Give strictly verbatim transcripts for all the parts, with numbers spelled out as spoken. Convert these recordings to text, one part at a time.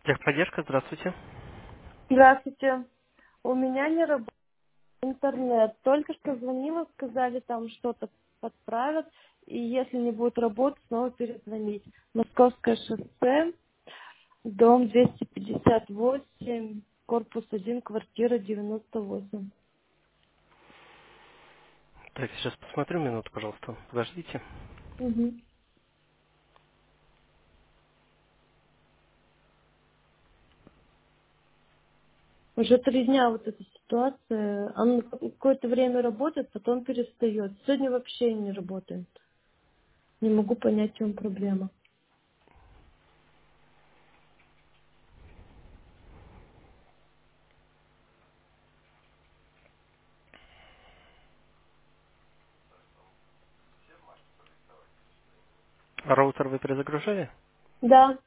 Техподдержка, здравствуйте. Здравствуйте. У меня не работает интернет. Только что звонила, сказали, там что-то подправят. И если не будет работать, снова перезвонить. Московское шоссе, дом двести пятьдесят восемь, корпус один, квартира девяносто восемь. Так, сейчас посмотрю минуту, пожалуйста. Подождите. Мгм. Уже три дня вот эта ситуация. Он какое-то время работает, потом перестает. Сегодня вообще не работает. Не могу понять, в чем проблема. А роутер вы перезагружали? Да.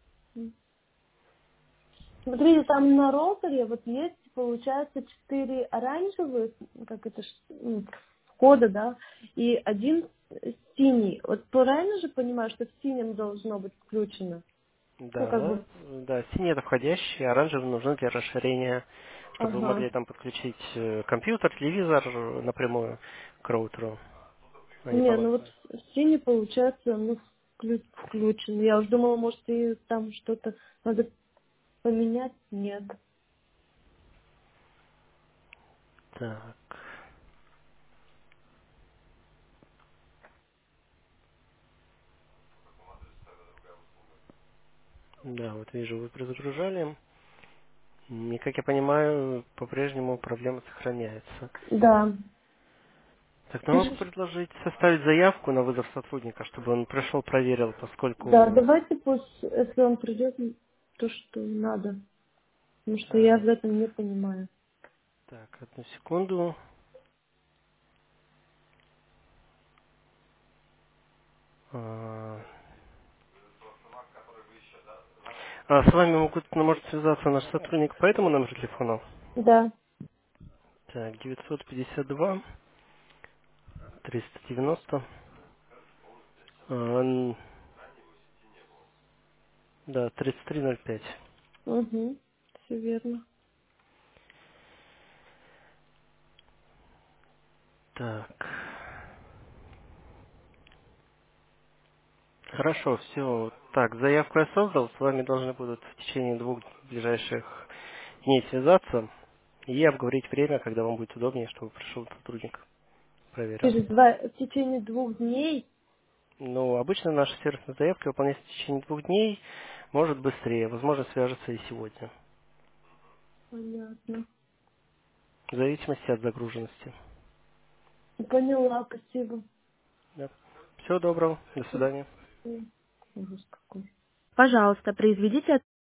Смотрите, там на роутере вот есть, получается, четыре оранжевых, как это, ж, ну, входа, да, и один синий. Вот правильно же понимаю, что в синем должно быть включено? Ну, как Да, бы, да, синий это входящий, оранжевый нужны для расширения, чтобы вы ага. могли там подключить э, компьютер, телевизор э, напрямую к роутеру, а не по Не, ну вот Wi-Fi. синий, получается, ну, вклю- включен. Я уже думала, может, и там что-то надо поменять. Нет. Так, да, вот вижу, вы перезагружали. И, как я понимаю, по-прежнему проблема сохраняется. Да. Так, ну могу Пишешь? предложить составить заявку на вызов сотрудника, чтобы он пришел, проверил, Да, поскольку... давайте пусть, если он придет, то, что надо. Потому что я э, в этом не понимаю. так, одну секунду. А, а с вами могут, ну, может связаться наш сотрудник по этому номеру телефона? Да. Так, девятьсот пятьдесят два триста девяносто. а, н- да, тридцать три ноль пять. Угу. Все верно. Так. Хорошо, все. Так, заявку я создал. С вами должны будут в течение двух ближайших дней связаться и обговорить время, когда вам будет удобнее, чтобы пришел сотрудник, проверил. Через два, в течение двух дней. Ну, обычно наша сервисная заявка выполняется в течение двух дней, может быстрее, возможно, свяжется и сегодня, Понятно. в зависимости от загруженности. Поняла, спасибо. Да. Всего доброго, до свидания. Ужас какой. Пожалуйста, произведите